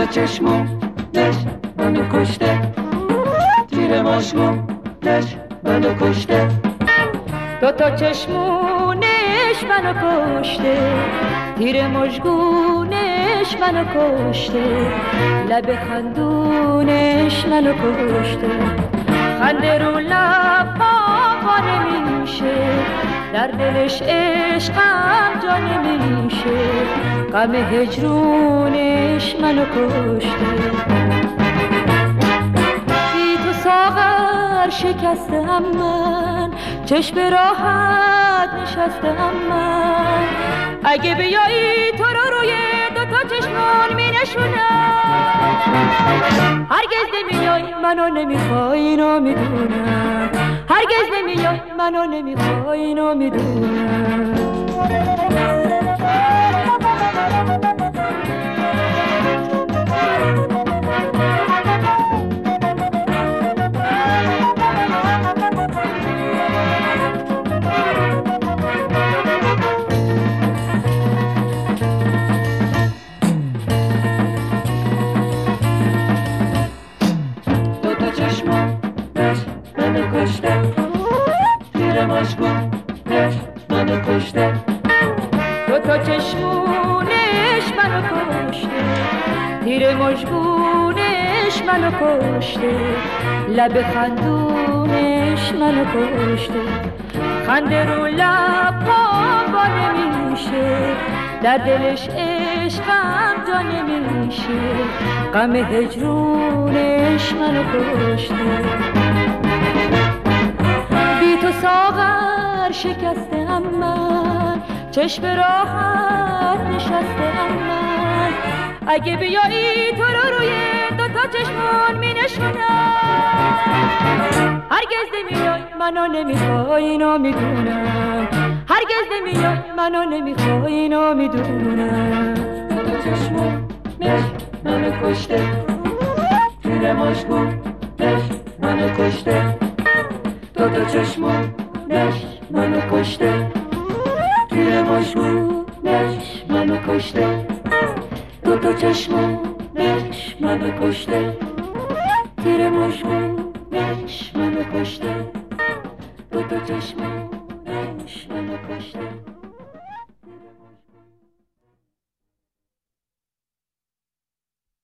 چشمونش منو کشته، تیر مشکونش منو کشته. دوتا چشمونش منو کشته، تیر مژگونش منو کشته، لب خندونش منو کشته. خنده رو لبا نمیشه، در دلش عشقم جا نمیشه، غم هجرونش منو کشته. بی تو ساغر شکستم من، چشم راحت نشستم من. اگه بیایی تو رو روی دوتا چشمون می نشونم. هرگز نمیای منو نمیخوای اینو میدونم، هرگز نمیای منو نمیخوای اینو میدونم. منو کشته، تیر مشکونش منو کشته. دوتا چشمونش منو کشته، تیر مژگونش منو کشته، لب خندونش منو کشته. خنده رو لبا نمیشه، در دلش عشقم جا نمیشه، غم هجرونش منو کشته. بی تو ساغر شکستم من، چشم راحت نشستم من. اگه بیایی تو رو روی دوتا چشمون می نشونم. هرگز نمیای منو نمیخوای اینو میدونم، هرگز نمیای منو نمیخوای اینو میدونم. دوتا چشمونش منو کشته، تیر مشکونش منو کشته. دوتا چشمونش منو کشته، تیر مشکونش منو کشته. دوتا چشمونش منو کشته، تیر مشکونش منو کشته. دوتا چشمونش منو کشته.